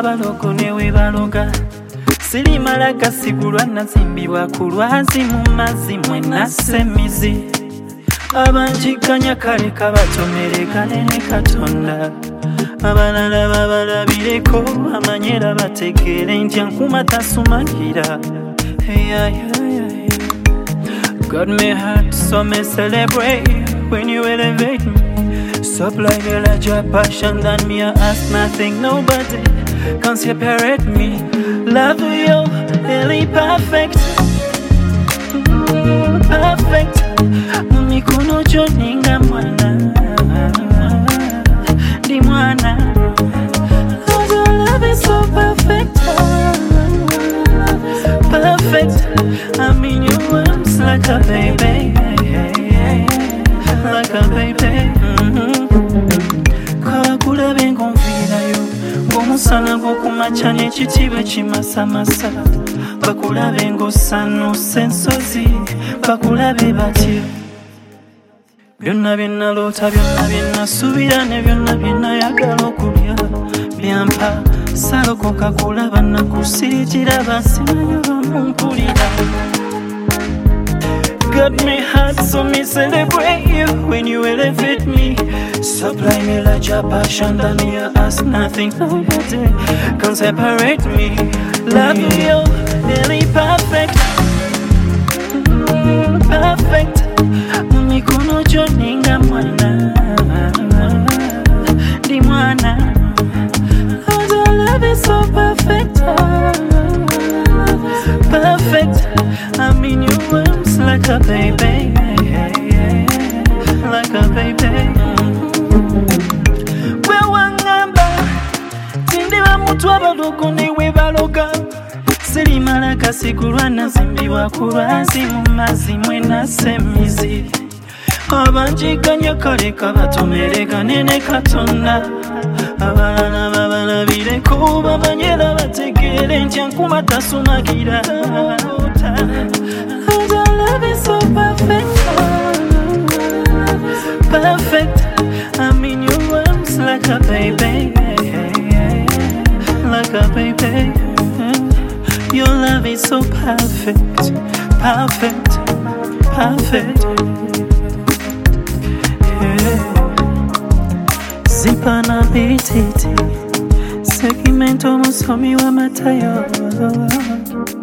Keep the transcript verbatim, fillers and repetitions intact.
abalogo ne we baloga sirimala gasigulwa nazimbibwa ku lwazi mu mazzi mwe nassemizi abanjiganya kale kabatomerekane ne Katonda abalala babalabireko amanyera bategeere nti ankuma tasumagira hey, yeah, yeah, yeah. Got me hot, so me celebrate when you elevate me. Stop like a larger passion than me. I ask nothing, nobody can separate me. Love you, really perfect, mm, perfect. Mumikono joninga mwana, di mwana. Oh, your love is so perfect, perfect. I'm in your arms like a baby, like a baby. Kawakula bengo mvirayo, ngomusana gokumacha n'ekitiibwa kimasamasa. Bakulabe ng'osanusa ensozi, bakulabe batyo. Byonna bye naloota, byonna bye nasuubira, ne byonna bye nayagala okulya byampa salokoka kulaba nakusiriikira bansimanyo bamumpulira. Got me hot, so me celebrate you when you elevate me. Supply me like your passion, than me I ask nothing, nobody can separate me. Love you, really perfect, mm, perfect. Mumikono joninga mwana, di mwana. Oh, your love is so perfect, perfect. I'm in your arms like a baby, like a baby. Wewe wangamba tindiba mutu abalogo ne we baloga sirimala gasigulwa nazimbibwa ku lwazi mu mazzi mwe nassemizi abanjiganya kale kabatomerekane ne Katonda abalala babalabireko bamanyera bategeere nti ankuma tasumagira. Your love is so perfect, perfect. I'm in your arms like a baby, like a baby. Your love is so perfect, perfect, perfect. Zipana bititi segmento musomi wa matayo.